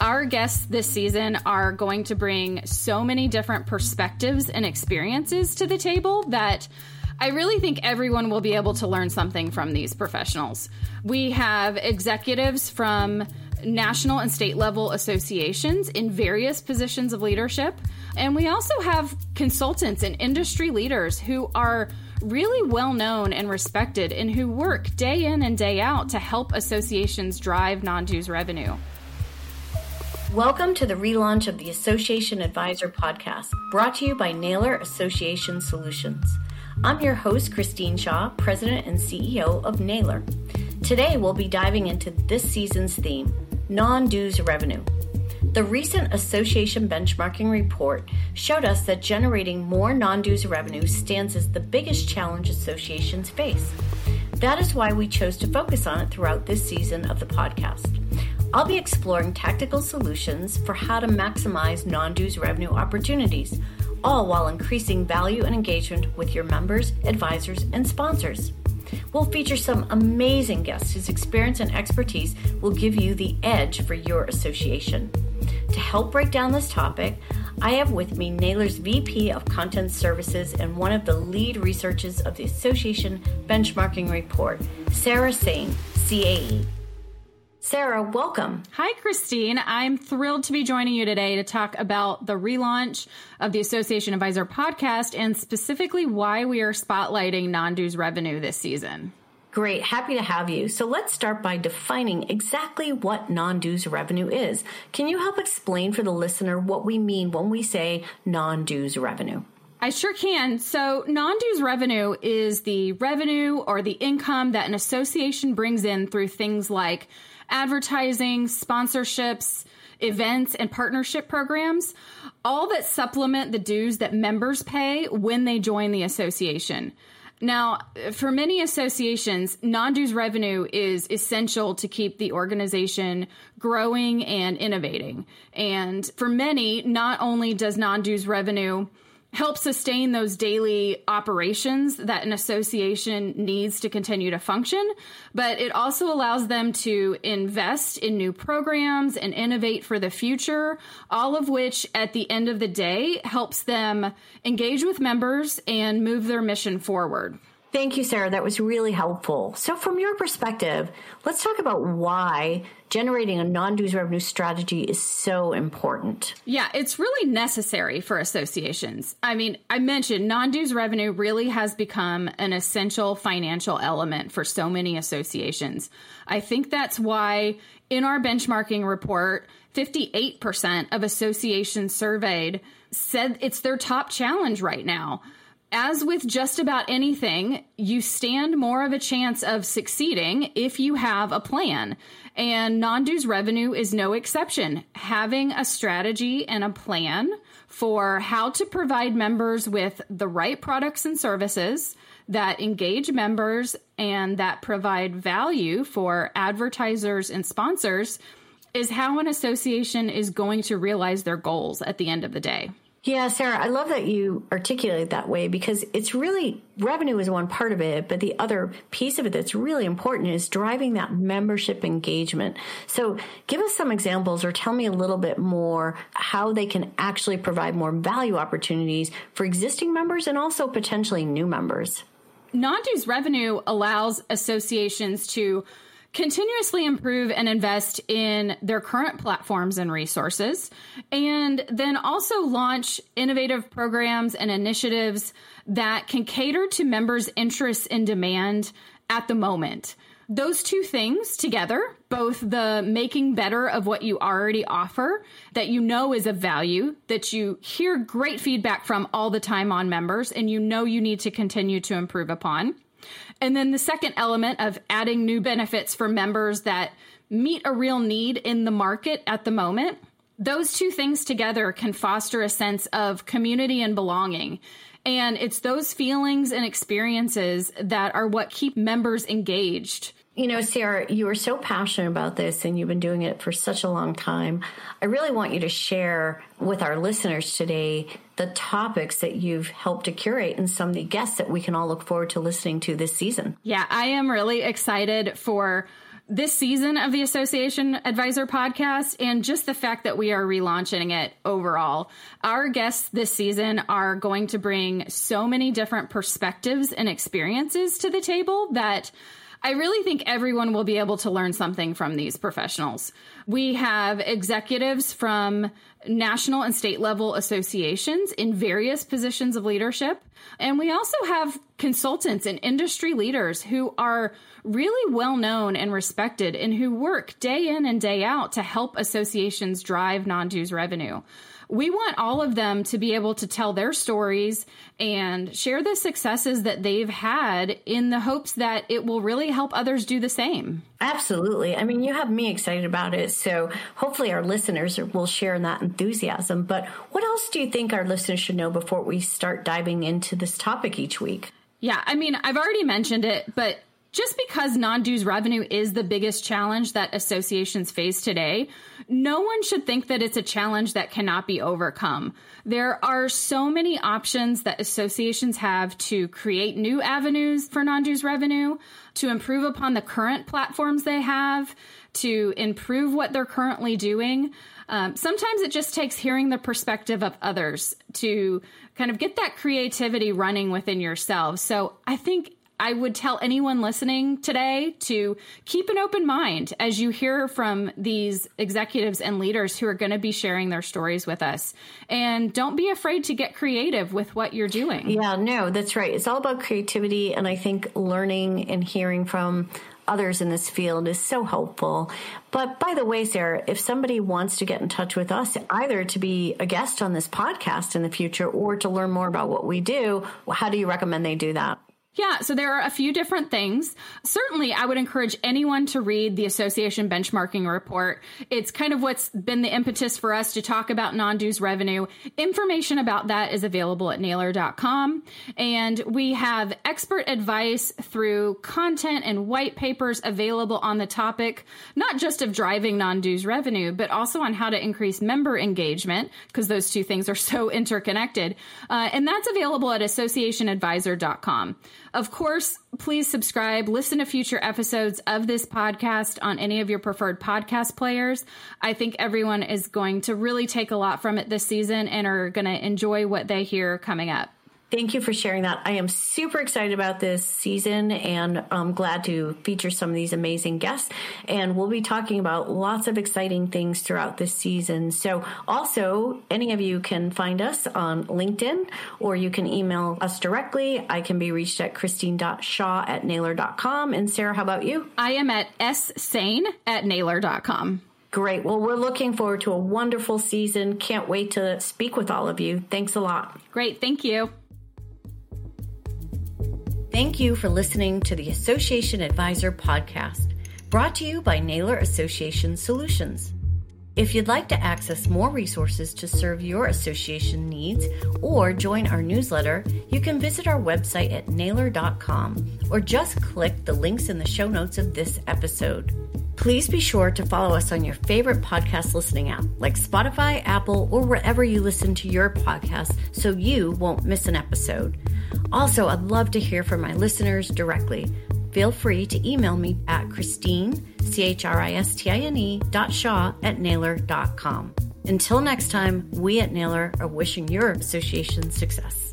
Our guests this season are going to bring so many different perspectives and experiences to the table that I really think everyone will be able to learn something from these professionals. We have executives from national and state level associations in various positions of leadership. And we also have consultants and industry leaders who are really well known and respected and who work day in and day out to help associations drive non-dues revenue. Welcome to the relaunch of the Association Advisor podcast, brought to you by Naylor Association Solutions. I'm your host, Christine Shaw, President and CEO of Naylor. Today, we'll be diving into this season's theme, non-dues revenue. The recent association benchmarking report showed us that generating more non-dues revenue stands as the biggest challenge associations face. That is why we chose to focus on it throughout this season of the podcast. I'll be exploring tactical solutions for how to maximize non-dues revenue opportunities, all while increasing value and engagement with your members, advisors, and sponsors. We'll feature some amazing guests whose experience and expertise will give you the edge for your association. To help break down this topic, I have with me Naylor's VP of Content Services and one of the lead researchers of the Association Benchmarking Report, Sarah Sain, CAE. Sarah, welcome. Hi, Christine. I'm thrilled to be joining you today to talk about the relaunch of the Association Advisor podcast and specifically why we are spotlighting non-dues revenue this season. Great. Happy to have you. So let's start by defining exactly what non-dues revenue is. Can you help explain for the listener what we mean when we say non-dues revenue? I sure can. So non-dues revenue is the revenue or the income that an association brings in through things like advertising, sponsorships, events, and partnership programs, all that supplement the dues that members pay when they join the association. Now, for many associations, non-dues revenue is essential to keep the organization growing and innovating. And for many, not only does non-dues revenue help sustain those daily operations that an association needs to continue to function, but it also allows them to invest in new programs and innovate for the future, all of which at the end of the day helps them engage with members and move their mission forward. Thank you, Sarah. That was really helpful. So from your perspective, let's talk about why generating a non-dues revenue strategy is so important. Yeah, it's really necessary for associations. I mean, I mentioned non-dues revenue really has become an essential financial element for so many associations. I think that's why in our benchmarking report, 58% of associations surveyed said it's their top challenge right now. As with just about anything, you stand more of a chance of succeeding if you have a plan. And non-dues revenue is no exception. Having a strategy and a plan for how to provide members with the right products and services that engage members and that provide value for advertisers and sponsors is how an association is going to realize their goals at the end of the day. Yeah, Sarah, I love that you articulate it that way because it's really, revenue is one part of it, but the other piece of it that's really important is driving that membership engagement. So give us some examples or tell me a little bit more how they can actually provide more value opportunities for existing members and also potentially new members. Non-dues revenue allows associations to continuously improve and invest in their current platforms and resources, and then also launch innovative programs and initiatives that can cater to members' interests and demand at the moment. Those two things together, both the making better of what you already offer, that you know is of value, that you hear great feedback from all the time on members, and you know you need to continue to improve upon. And then the second element of adding new benefits for members that meet a real need in the market at the moment. Those two things together can foster a sense of community and belonging. And it's those feelings and experiences that are what keep members engaged. You know, Sarah, you are so passionate about this and you've been doing it for such a long time. I really want you to share with our listeners today the topics that you've helped to curate and some of the guests that we can all look forward to listening to this season. Yeah, I am really excited for this season of the Association Advisor podcast and just the fact that we are relaunching it overall. Our guests this season are going to bring so many different perspectives and experiences to the table that I really think everyone will be able to learn something from these professionals. We have executives from national and state level associations in various positions of leadership. And we also have consultants and industry leaders who are really well known and respected and who work day in and day out to help associations drive non-dues revenue. We want all of them to be able to tell their stories and share the successes that they've had in the hopes that it will really help others do the same. Absolutely. I mean, you have me excited about it. So hopefully our listeners will share in that enthusiasm. But what else do you think our listeners should know before we start diving into this topic each week? Yeah, I mean, I've already mentioned it, but just because non-dues revenue is the biggest challenge that associations face today, no one should think that it's a challenge that cannot be overcome. There are so many options that associations have to create new avenues for non-dues revenue, to improve upon the current platforms they have, to improve what they're currently doing. Sometimes it just takes hearing the perspective of others to kind of get that creativity running within yourselves. So I think I would tell anyone listening today to keep an open mind as you hear from these executives and leaders who are going to be sharing their stories with us. And don't be afraid to get creative with what you're doing. Yeah, no, that's right. It's all about creativity. And I think learning and hearing from others in this field is so helpful. But by the way, Sarah, if somebody wants to get in touch with us, either to be a guest on this podcast in the future or to learn more about what we do, how do you recommend they do that? Yeah, so there are a few different things. Certainly, I would encourage anyone to read the Association Benchmarking Report. It's kind of what's been the impetus for us to talk about non-dues revenue. Information about that is available at naylor.com. And we have expert advice through content and white papers available on the topic, not just of driving non-dues revenue, but also on how to increase member engagement, because those two things are so interconnected. And that's available at associationadvisor.com. Of course, please subscribe, listen to future episodes of this podcast on any of your preferred podcast players. I think everyone is going to really take a lot from it this season and are going to enjoy what they hear coming up. Thank you for sharing that. I am super excited about this season and I'm glad to feature some of these amazing guests. And we'll be talking about lots of exciting things throughout this season. So also, any of you can find us on LinkedIn or you can email us directly. I can be reached at christine.shaw@naylor.com. And Sarah, how about you? I am at ssane@naylor.com. Great. Well, we're looking forward to a wonderful season. Can't wait to speak with all of you. Thanks a lot. Great. Thank you. Thank you for listening to the Association Advisor podcast, brought to you by Naylor Association Solutions. If you'd like to access more resources to serve your association needs or join our newsletter, you can visit our website at naylor.com or just click the links in the show notes of this episode. Please be sure to follow us on your favorite podcast listening app like Spotify, Apple, or wherever you listen to your podcast so you won't miss an episode. Also, I'd love to hear from my listeners directly. Feel free to email me at Christine, CHRISTINE.shaw@naylor.com. Until next time, we at Naylor are wishing your association success.